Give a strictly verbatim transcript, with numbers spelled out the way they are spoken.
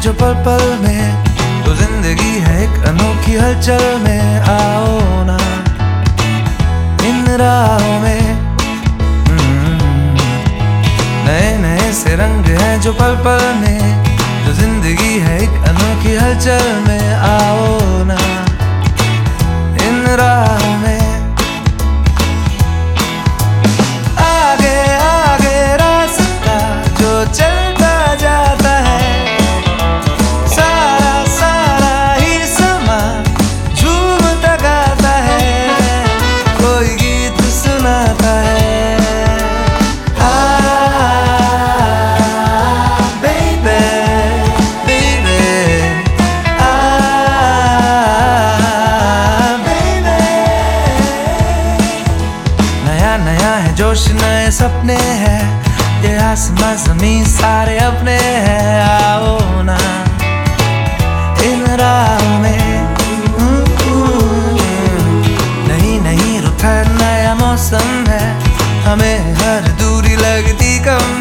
जो पल पल में, तो जिंदगी है एक अनोखी हलचल में। आओ ना इन राहों में, नए नए से रंग हैं जो पल पल में, जो जिंदगी है एक अनोखी हलचल में। आओ ना इन राहों में, आगे आगे रास्ता जो चलता जाता है, सारा सारा ही समा झूमता गाता है, कोई गीत सुनाता है। नया है जोश, नए सपने हैं, ये आसमां ज़मीन सारे अपने हैं। आओ ना इन राहों में, नहीं नहीं रुका नया मौसम है, हमें हर दूरी लगती कम